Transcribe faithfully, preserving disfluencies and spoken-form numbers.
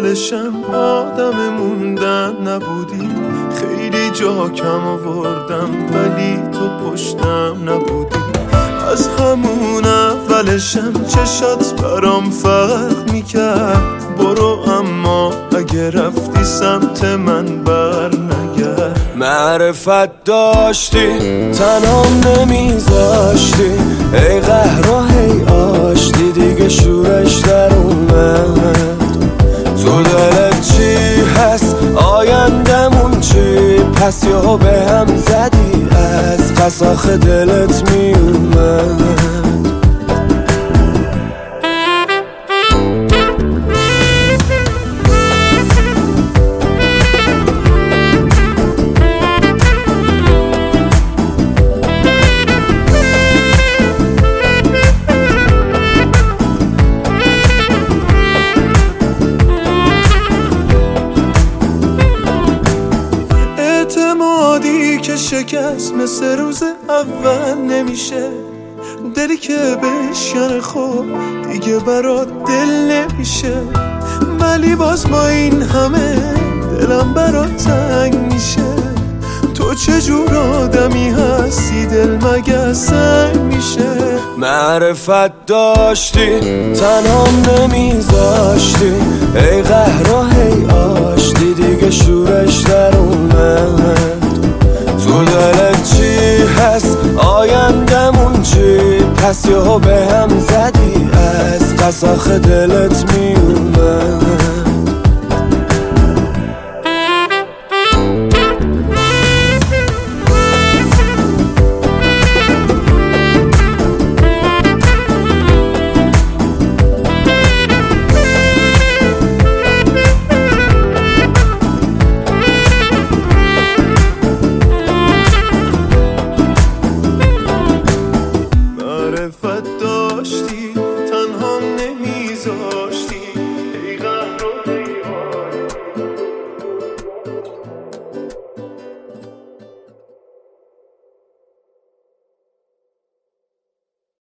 اولشم آدم موندن نبودی، خیلی جا کم آوردم ولی تو پشتم نبودی. از همون اولشم چشات برام فرق میکرد، برو اما اگه رفتی سمت من بر نگرد. معرفت داشتی تنام نمیذاشتی، ای قهر و هی آشتی دیگه شورش در اومد. تو دلت چی هست آیندمون چی، پس یا به هم زدی از قص آخه دلت میومد. اعتمادی که شکست مثل روز اول نمیشه، دلی که بشکنه خب دیگه برات دل نمیشه. ولی باز با این همه دلم برات تنگ میشه. تو چجور آدمی هستی دل مگه سنگ میشه. معرفت داشتی تنام نمیذاشتی، ای قهر و هی آشتی دیگه شورش در اومد. تو دلت چی هست آیندمون چی، پس یهو به هم زدی از قص آخه دلت می